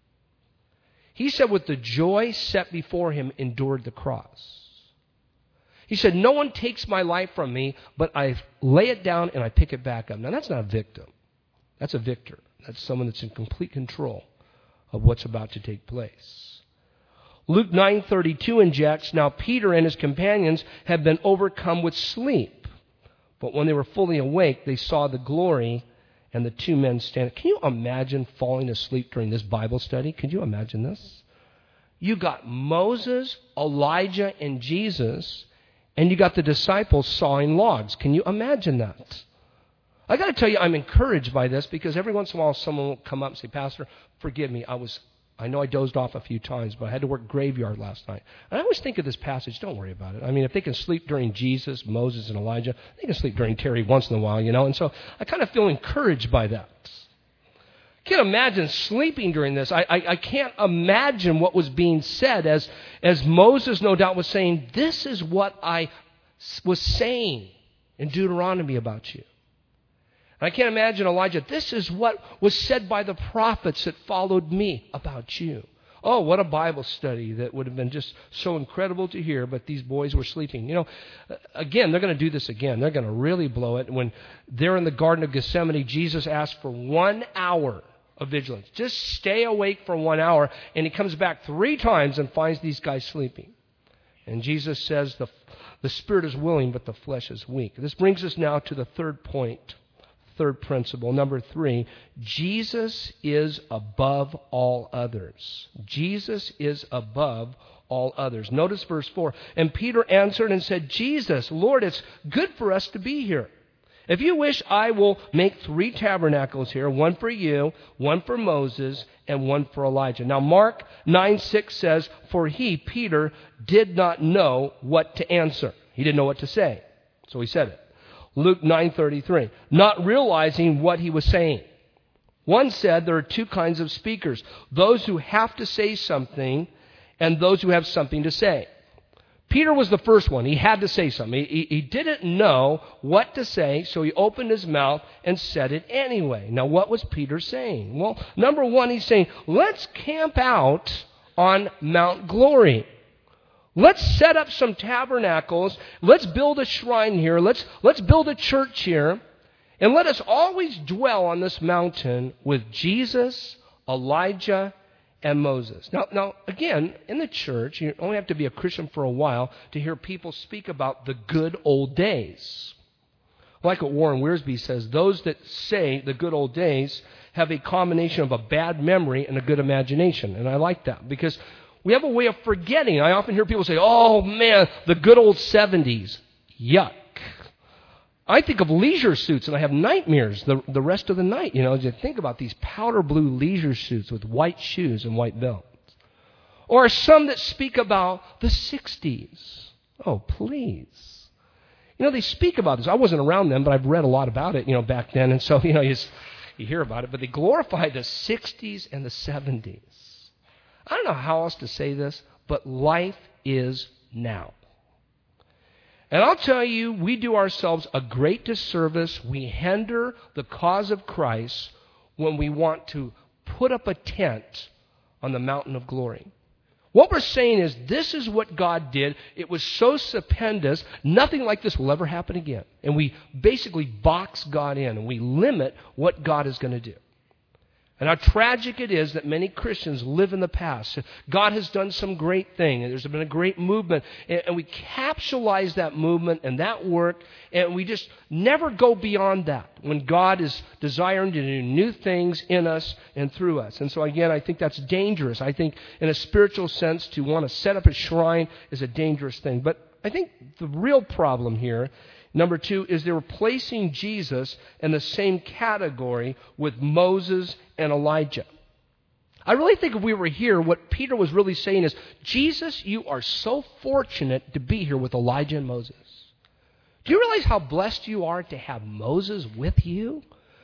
He said, with the joy set before him, endured the cross. He said, no one takes my life from me, but I lay it down and I pick it back up. Now, that's not a victim. That's a victor. That's someone that's in complete control of what's about to take place. Luke nine thirty-two injects, now Peter and his companions had been overcome with sleep. But when they were fully awake, they saw the glory and the two men standing. Can you imagine falling asleep during this Bible study? Can you imagine this? You got Moses, Elijah, and Jesus, and you got the disciples sawing logs. Can you imagine that? I got to tell you, I'm encouraged by this, because every once in a while someone will come up and say, Pastor, forgive me, I was, I know I dozed off a few times, but I had to work graveyard last night. And I always think of this passage, don't worry about it. I mean, if they can sleep during Jesus, Moses, and Elijah, they can sleep during Terry once in a while, you know. And so I kind of feel encouraged by that. I can't imagine sleeping during this. I, I, I can't imagine what was being said as, as Moses, no doubt, was saying, this is what I was saying in Deuteronomy about you. I can't imagine Elijah. This is what was said by the prophets that followed me about you. Oh, what a Bible study that would have been just so incredible to hear, but these boys were sleeping. You know, again, they're going to do this again. They're going to really blow it. When they're in the Garden of Gethsemane, Jesus asked for one hour of vigilance. Just stay awake for one hour. And he comes back three times and finds these guys sleeping. And Jesus says the, the spirit is willing, but the flesh is weak. This brings us now to the third point. Third principle, number three, Jesus is above all others. Jesus is above all others. Notice verse four. And Peter answered and said, Jesus, Lord, it's good for us to be here. If you wish, I will make three tabernacles here, one for you, one for Moses, and one for Elijah. Now, Mark nine six says, for he, Peter, did not know what to answer. He didn't know what to say, so he said it. Luke nine thirty-three, not realizing what he was saying. One said there are two kinds of speakers, those who have to say something and those who have something to say. Peter was the first one. He had to say something. He, he, he didn't know what to say, so he opened his mouth and said it anyway. Now, what was Peter saying? Well, number one, he's saying, let's camp out on Mount Glory. Let's set up some tabernacles. Let's build a shrine here. Let's, let's build a church here. And let us always dwell on this mountain with Jesus, Elijah, and Moses. Now, now, again, in the church, you only have to be a Christian for a while to hear people speak about the good old days. Like what Warren Wiersbe says, those that say the good old days have a combination of a bad memory and a good imagination. And I like that, because we have a way of forgetting. I often hear people say, oh man, the good old seventies. Yuck. I think of leisure suits and I have nightmares the, the rest of the night. You know, you think about these powder blue leisure suits with white shoes and white belts. Or some that speak about the sixties. Oh, please. You know, they speak about this. I wasn't around them, but I've read a lot about it, you know, back then. And so, you know, you, just, you hear about it. But they glorify the sixties and the seventies. I don't know how else to say this, but life is now. And I'll tell you, we do ourselves a great disservice. We hinder the cause of Christ when we want to put up a tent on the mountain of glory. What we're saying is, this is what God did. It was so stupendous, nothing like this will ever happen again. And we basically box God in, and we limit what God is going to do. And how tragic it is that many Christians live in the past. God has done some great thing, and there's been a great movement, and we capsulize that movement and that work, and we just never go beyond that when God is desiring to do new things in us and through us. And so again, I think that's dangerous. I think in a spiritual sense, to want to set up a shrine is a dangerous thing. But I think the real problem here, number two, is they were placing Jesus in the same category with Moses and Elijah. I really think if we were here, what Peter was really saying is, Jesus, you are so fortunate to be here with Elijah and Moses. Do you realize how blessed you are to have Moses with you?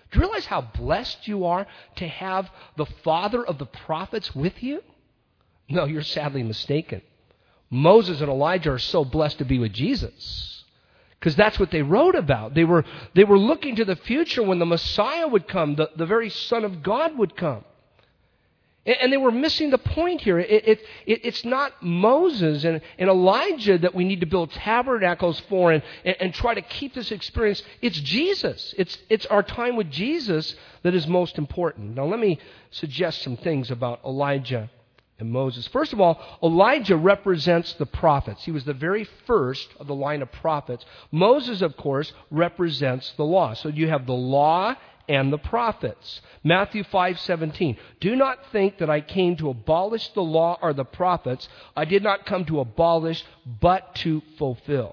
Do you realize how blessed you are to have the father of the prophets with you? No, you're sadly mistaken. Moses and Elijah are so blessed to be with Jesus because that's what they wrote about. They were, they were looking to the future when the Messiah would come, the, the very Son of God would come. And they were missing the point here. It, it, it, it's not Moses and, and Elijah that we need to build tabernacles for and, and, and try to keep this experience. It's Jesus. It's, it's our time with Jesus that is most important. Now let me suggest some things about Elijah and Moses. First of all, Elijah represents the prophets. He was the very first of the line of prophets. Moses, of course, represents the law. So you have the law and the prophets. Matthew five seventeen. Do not think that I came to abolish the law or the prophets. I did not come to abolish, but to fulfill.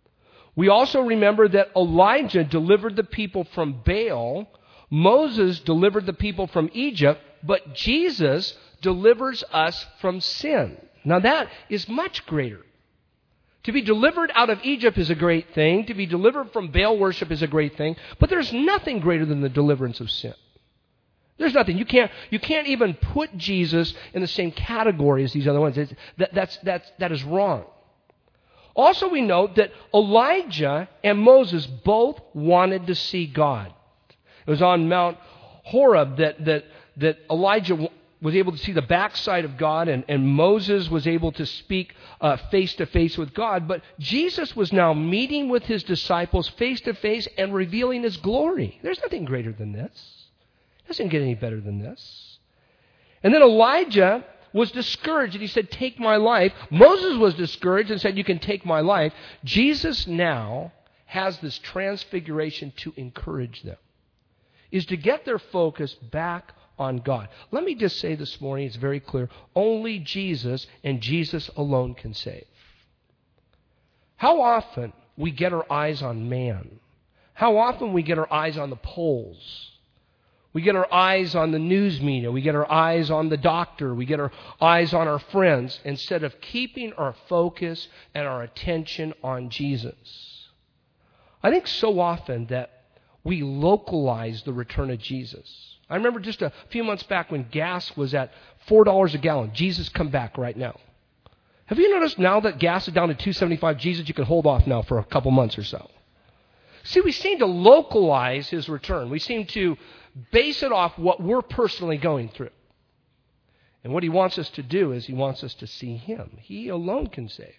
We also remember that Elijah delivered the people from Baal. Moses delivered the people from Egypt, but Jesus delivers us from sin. Now that is much greater. To be delivered out of Egypt is a great thing. To be delivered from Baal worship is a great thing. But there's nothing greater than the deliverance of sin. There's nothing. You can't, you can't even put Jesus in the same category as these other ones. It's, that, that's, that's, that is wrong. Also, we note that Elijah and Moses both wanted to see God. It was on Mount Horeb that, that, that Elijah was able to see the backside of God, and, and Moses was able to speak uh, face-to-face with God. But Jesus was now meeting with his disciples face-to-face and revealing his glory. There's nothing greater than this. It doesn't get any better than this. And then Elijah was discouraged, and he said, take my life. Moses was discouraged and said, you can take my life. Jesus now has this transfiguration to encourage them, is to get their focus back on God. Let me just say this morning, it's very clear, only Jesus and Jesus alone can save. How often we get our eyes on man. How often we get our eyes on the polls. We get our eyes on the news media. We get our eyes on the doctor. We get our eyes on our friends instead of keeping our focus and our attention on Jesus. I think so often that we localize the return of Jesus. I remember just a few months back when gas was at four dollars a gallon. Jesus, come back right now. Have you noticed now that gas is down to two seventy-five? Jesus, you can hold off now for a couple months or so. See, we seem to localize his return. We seem to base it off what we're personally going through. And what he wants us to do is he wants us to see him. He alone can save.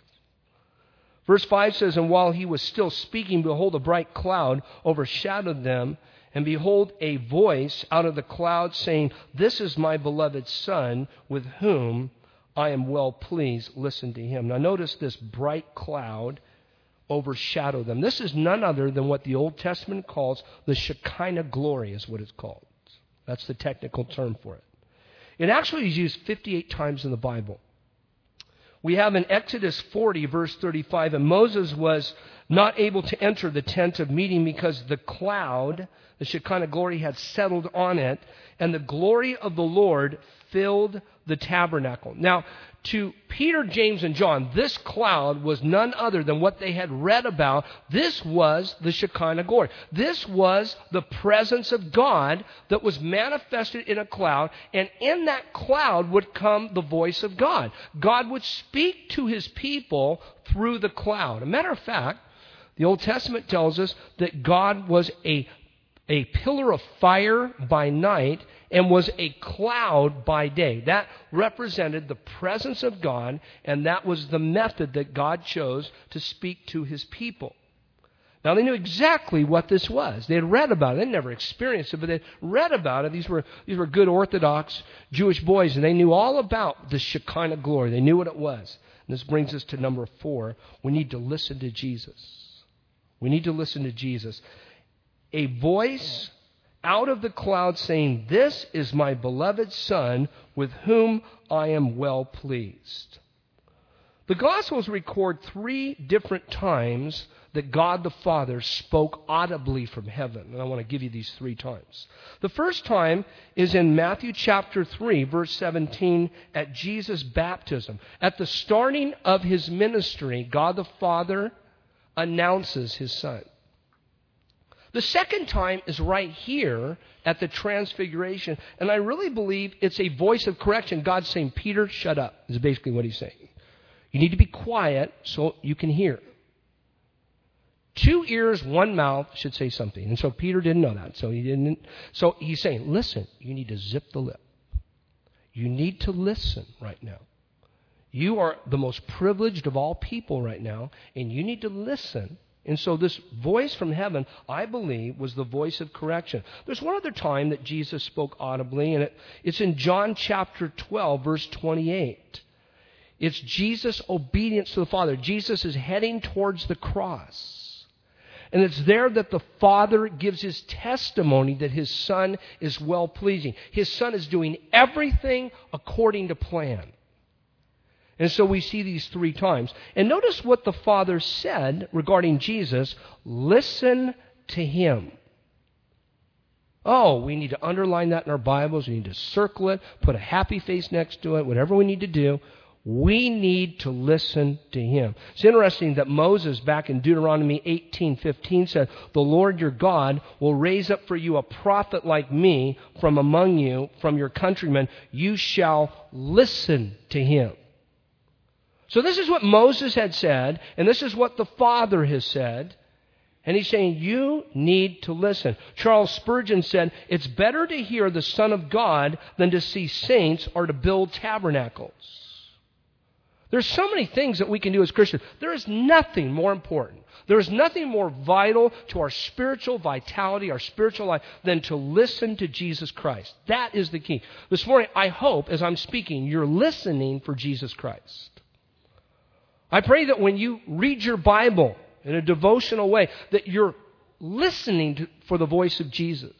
Verse five says, and while he was still speaking, behold, a bright cloud overshadowed them. And behold, a voice out of the cloud saying, this is my beloved Son, with whom I am well pleased. Listen to him. Now notice this bright cloud overshadowed them. This is none other than what the Old Testament calls the Shekinah glory, is what it's called. That's the technical term for it. It actually is used fifty-eight times in the Bible. We have in Exodus forty, verse thirty-five, and Moses was not able to enter the tent of meeting because the cloud, the Shekinah glory, had settled on it, and the glory of the Lord filled the tabernacle. Now, to Peter, James, and John, this cloud was none other than what they had read about. This was the Shekinah glory. This was the presence of God that was manifested in a cloud, and in that cloud would come the voice of God. God would speak to his people through the cloud. As a matter of fact, the Old Testament tells us that God was a, a pillar of fire by night and was a cloud by day. That represented the presence of God, and that was the method that God chose to speak to his people. Now, they knew exactly what this was. They had read about it. They never experienced it, but they read about it. These were, these were good Orthodox Jewish boys, and they knew all about the Shekinah glory. They knew what it was. And this brings us to number four. We need to listen to Jesus. We need to listen to Jesus. A voice out of the cloud saying, this is my beloved Son, with whom I am well pleased. The Gospels record three different times that God the Father spoke audibly from heaven. And I want to give you these three times. The first time is in Matthew chapter three, verse seventeen, at Jesus' baptism. At the starting of his ministry, God the Father announces his Son. The second time is right here at the transfiguration, and I really believe it's a voice of correction. God's saying, Peter, shut up, is basically what he's saying. You need to be quiet so you can hear. Two ears, one mouth should say something. And so Peter didn't know that. So he didn't. So he's saying, listen, you need to zip the lip. You need to listen right now. You are the most privileged of all people right now, and you need to listen. And so this voice from heaven, I believe, was the voice of correction. There's one other time that Jesus spoke audibly, and it, it's in John chapter twelve, verse twenty-eight. It's Jesus' obedience to the Father. Jesus is heading towards the cross. And it's there that the Father gives his testimony that his Son is well-pleasing. His Son is doing everything according to plan. And so we see these three times. And notice what the Father said regarding Jesus. Listen to him. Oh, we need to underline that in our Bibles. We need to circle it, put a happy face next to it, whatever we need to do. We need to listen to him. It's interesting that Moses, back in Deuteronomy eighteen fifteen, said, the Lord your God will raise up for you a prophet like me from among you, from your countrymen. You shall listen to him. So this is what Moses had said, and this is what the Father has said. And he's saying, you need to listen. Charles Spurgeon said, it's better to hear the Son of God than to see saints or to build tabernacles. There's so many things that we can do as Christians. There is nothing more important. There is nothing more vital to our spiritual vitality, our spiritual life, than to listen to Jesus Christ. That is the key. This morning, I hope, as I'm speaking, you're listening for Jesus Christ. I pray that when you read your Bible in a devotional way, that you're listening to, for the voice of Jesus.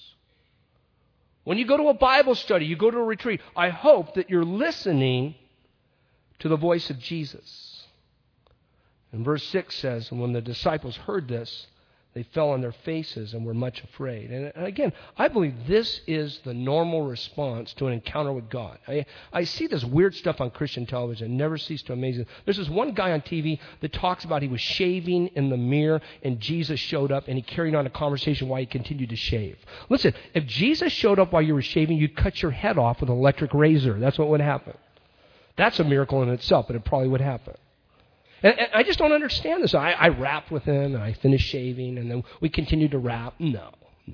When you go to a Bible study, you go to a retreat, I hope that you're listening to the voice of Jesus. And verse six says, and when the disciples heard this, they fell on their faces and were much afraid. And again, I believe this is the normal response to an encounter with God. I, I see this weird stuff on Christian television, never cease to amaze me. There's this one guy on T V that talks about he was shaving in the mirror and Jesus showed up and he carried on a conversation while he continued to shave. Listen, if Jesus showed up while you were shaving, you'd cut your head off with an electric razor. That's what would happen. That's a miracle in itself, but it probably would happen. And, and I just don't understand this. I, I rapped with him, and I finished shaving, and then we continued to rap. No, no.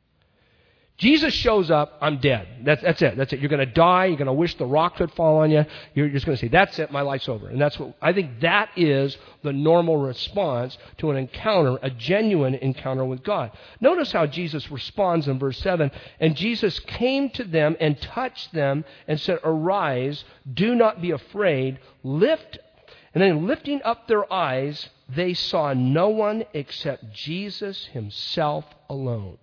Jesus shows up, I'm dead. That's, that's it. That's it. You're going to die. You're going to wish the rock could fall on you. You're just going to say, that's it. My life's over. And that's what I think that is the normal response to an encounter, a genuine encounter with God. Notice how Jesus responds in verse seven. And Jesus came to them and touched them and said, arise, do not be afraid, lift. And then lifting up their eyes, they saw no one except Jesus himself alone.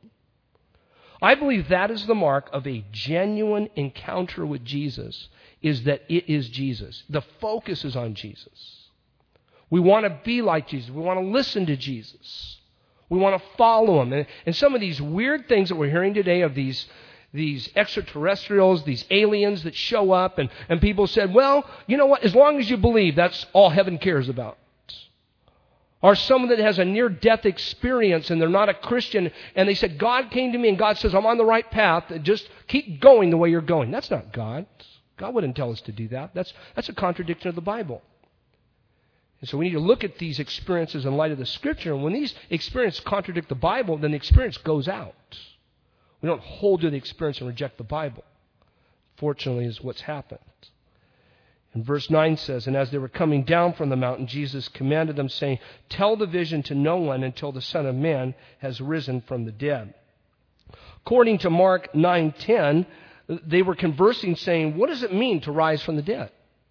I believe that is the mark of a genuine encounter with Jesus, is that it is Jesus. The focus is on Jesus. We want to be like Jesus. We want to listen to Jesus. We want to follow him. And, and some of these weird things that we're hearing today of these these extraterrestrials, these aliens that show up, and, and people said, well, you know what, as long as you believe, that's all heaven cares about. Or someone that has a near-death experience and they're not a Christian, and they said, God came to me and God says, I'm on the right path, just keep going the way you're going. That's not God. God wouldn't tell us to do that. That's, that's a contradiction of the Bible. And so we need to look at these experiences in light of the Scripture, and when these experiences contradict the Bible, then the experience goes out. We don't hold to the experience and reject the Bible. Fortunately, is what's happened. And verse nine says, and as they were coming down from the mountain, Jesus commanded them, saying, tell the vision to no one until the Son of Man has risen from the dead. According to Mark nine ten, they were conversing, saying, what does it mean to rise from the dead?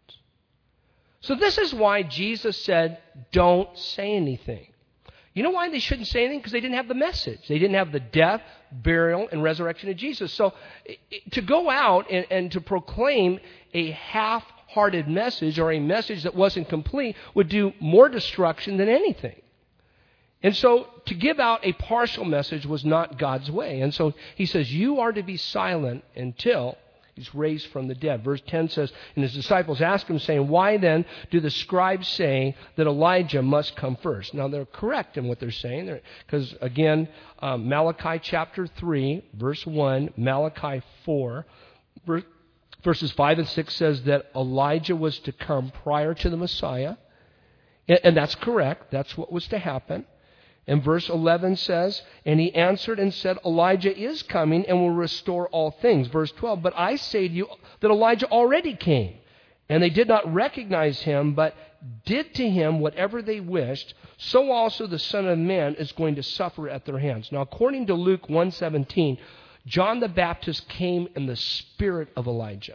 So this is why Jesus said, don't say anything. You know why they shouldn't say anything? Because they didn't have the message. They didn't have the death, burial, and resurrection of Jesus. So to go out and, and to proclaim a half-hearted message or a message that wasn't complete would do more destruction than anything. And so to give out a partial message was not God's way. And so he says, you are to be silent until He's raised from the dead. Verse ten says, and his disciples asked him, saying, why then do the scribes say that Elijah must come first? Now, they're correct in what they're saying. Because, again, um, Malachi chapter three, verse one, Malachi four, verse, verses five and six says that Elijah was to come prior to the Messiah. And, and that's correct. That's what was to happen. And verse eleven says, and he answered and said, Elijah is coming and will restore all things. Verse twelve, but I say to you that Elijah already came, and they did not recognize him, but did to him whatever they wished. So also the Son of Man is going to suffer at their hands. Now, according to Luke one seventeen, John the Baptist came in the spirit of Elijah.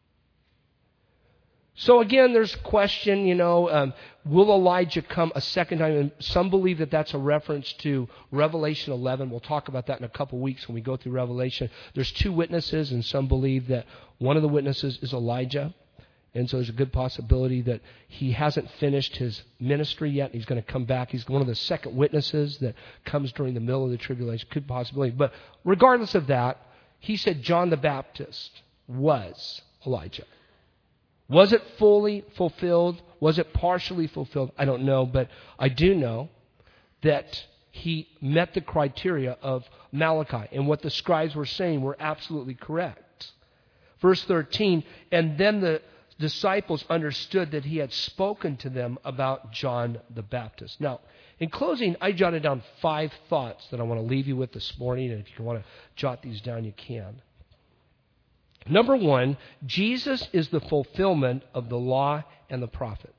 So again, there's question, you know, um, will Elijah come a second time? And some believe that that's a reference to Revelation eleven. We'll talk about that in a couple weeks when we go through Revelation. There's two witnesses, and some believe that one of the witnesses is Elijah. And so there's a good possibility that he hasn't finished his ministry yet. He's going to come back. He's one of the second witnesses that comes during the middle of the tribulation. Good possibility. But regardless of that, he said John the Baptist was Elijah. Was it fully fulfilled? Was it partially fulfilled? I don't know, but I do know that he met the criteria of Malachi, and what the scribes were saying were absolutely correct. Verse thirteen, and then the disciples understood that he had spoken to them about John the Baptist. Now, in closing, I jotted down five thoughts that I want to leave you with this morning, and if you want to jot these down, you can. Number one, Jesus is the fulfillment of the law and the prophets.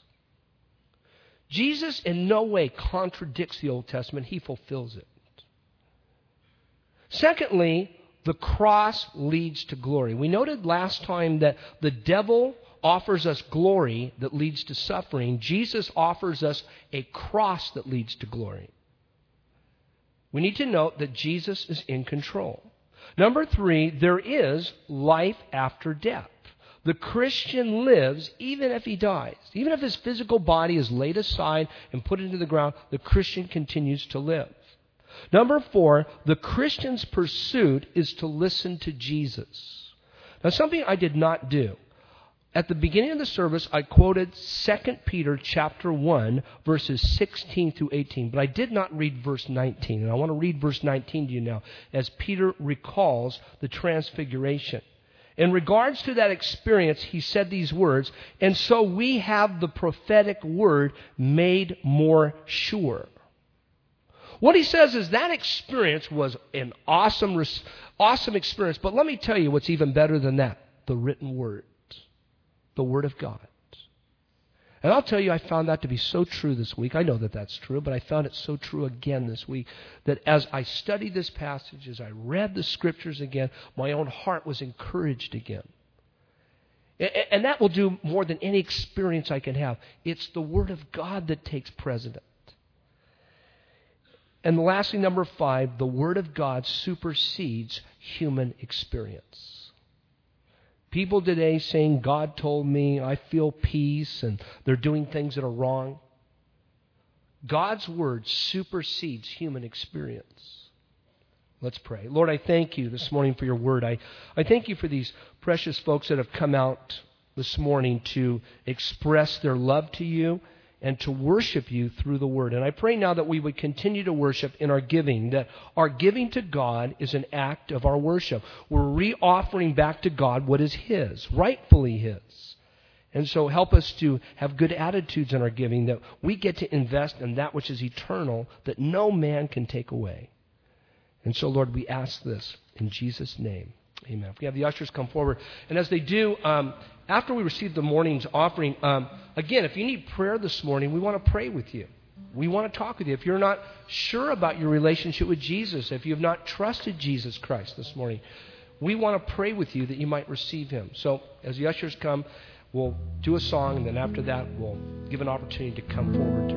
Jesus in no way contradicts the Old Testament. He fulfills it. Secondly, the cross leads to glory. We noted last time that the devil offers us glory that leads to suffering. Jesus offers us a cross that leads to glory. We need to note that Jesus is in control. Number three, there is life after death. The Christian lives even if he dies. Even if his physical body is laid aside and put into the ground, the Christian continues to live. Number four, the Christian's pursuit is to listen to Jesus. Now, something I did not do. At the beginning of the service, I quoted Second Peter chapter one, verses sixteen through eighteen, but I did not read verse nineteen. And I want to read verse nineteen to you now, as Peter recalls the transfiguration. In regards to that experience, he said these words, and so we have the prophetic word made more sure. What he says is that experience was an awesome, awesome experience, but let me tell you what's even better than that, the written word. The Word of God. And I'll tell you, I found that to be so true this week. I know that that's true, but I found it so true again this week that as I studied this passage, as I read the Scriptures again, my own heart was encouraged again. And that will do more than any experience I can have. It's the Word of God that takes precedent. And lastly, number five, the Word of God supersedes human experience. People today saying, God told me, I feel peace, and they're doing things that are wrong. God's word supersedes human experience. Let's pray. Lord, I thank you this morning for your word. I, I thank you for these precious folks that have come out this morning to express their love to you and to worship you through the word. And I pray now that we would continue to worship in our giving, that our giving to God is an act of our worship. We're re-offering back to God what is His, rightfully His. And so help us to have good attitudes in our giving, that we get to invest in that which is eternal, that no man can take away. And so, Lord, we ask this in Jesus' name. Amen. If we have the ushers come forward. And as they do, um, after we receive the morning's offering, um, again, if you need prayer this morning, we want to pray with you. We want to talk with you. If you're not sure about your relationship with Jesus, if you have not trusted Jesus Christ this morning, we want to pray with you that you might receive Him. So as the ushers come, we'll do a song, and then after that, we'll give an opportunity to come forward to